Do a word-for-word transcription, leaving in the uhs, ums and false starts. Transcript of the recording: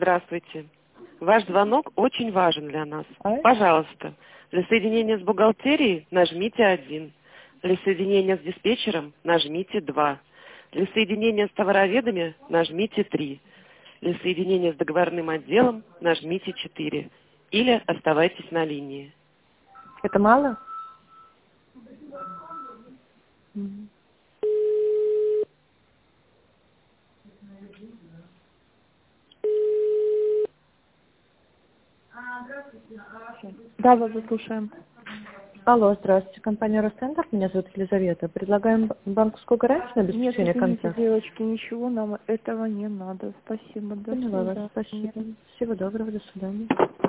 Здравствуйте. Ваш звонок очень важен для нас. А? Пожалуйста, для соединения с бухгалтерией нажмите один. Для соединения с диспетчером нажмите два. Для соединения с товароведами нажмите три. Для соединения с договорным отделом нажмите четыре. Или оставайтесь на линии. Это мало? Мгм. Да, вас заслушаем. Алло, здравствуйте, компания Росцентр, меня зовут Елизавета. Предлагаем б- банковскую гарантию на Нет, обеспечение извините, конца. девочки, ничего нам этого не надо. Спасибо, до Поняла вас, свидания. спасибо. Всего доброго, до свидания.